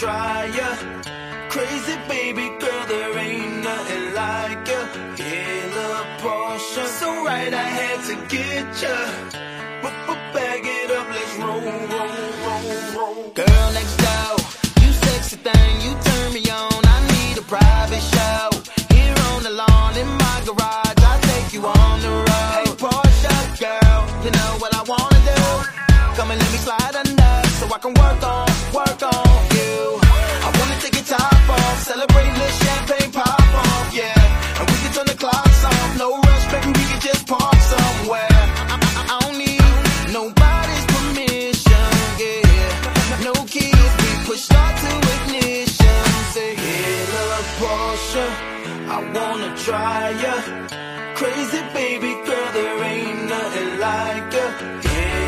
try ya. Crazy baby girl, there ain't nothing like ya. Yeah, love Porsche, so right I had to get ya. Bag it up, let's roll. Girl next door, you sexy thing, you turn me on. I need a private show. Here on the lawn in my garage, I'll take you on the road. Hey Porsche girl, you know what I wanna do. Come and let me slide under, so I can work on you. I wanna take your top off, celebrate the champagne pop off, yeah. And we can turn the clocks off, no rush, baby, we can just park somewhere. I don't need nobody's permission, yeah. No keys, we push start to ignition. Say, yeah, love Porsche, I wanna try ya. Crazy baby girl, there ain't nothing like ya. Yeah.